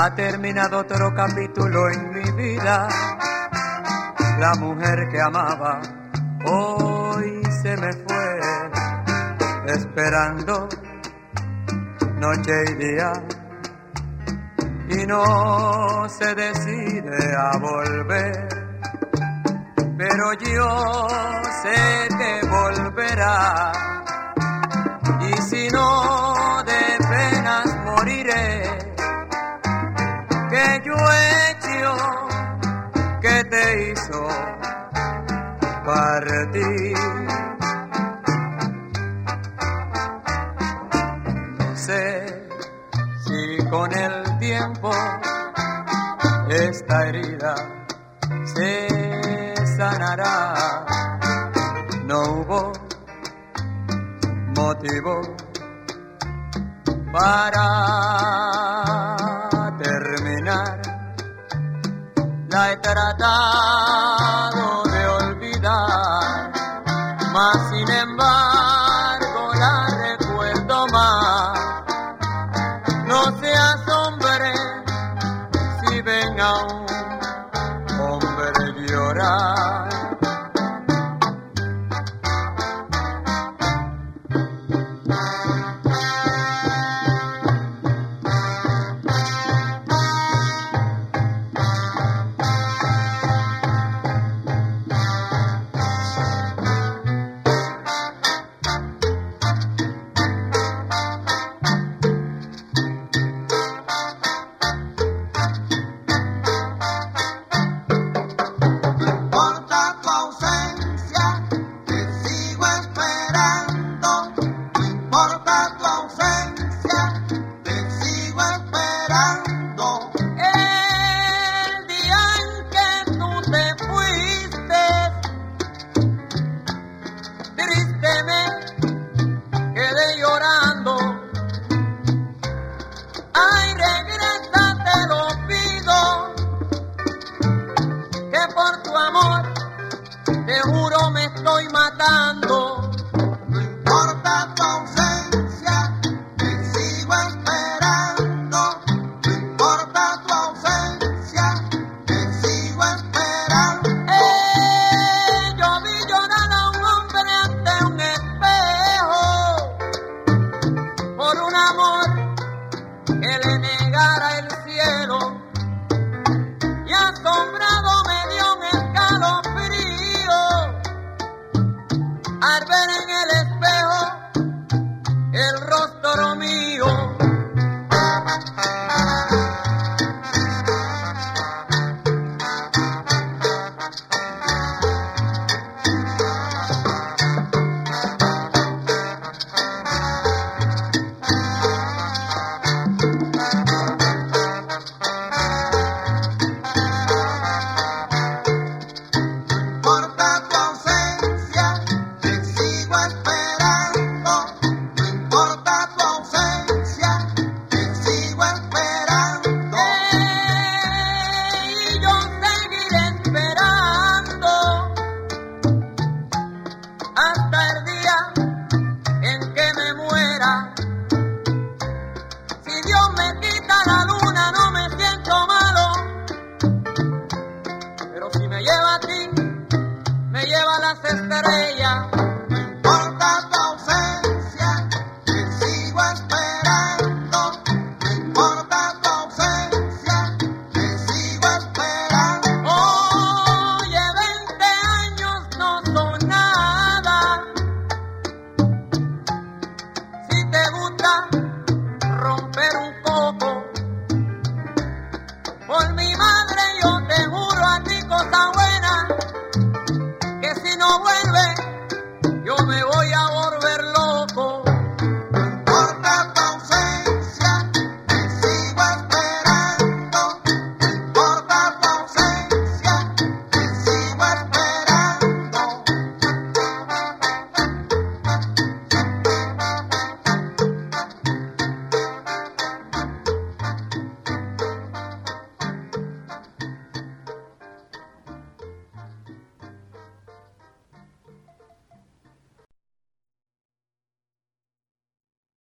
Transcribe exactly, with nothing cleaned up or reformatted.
Ha terminado otro capítulo en mi vida. La mujer que amaba hoy se me fue, esperando noche y día, y no se decide a volver. Pero yo sé que volverá, y si no de penas moriré, que yo he hecho que te hizo partir. No sé si con el tiempo esta herida se sanará. No hubo motivo para terminar. La he tratado de olvidar, mas sin embargo la recuerdo más. No se asombre si ven a un hombre llorar. Me lleva a ti, me lleva a las estrellas.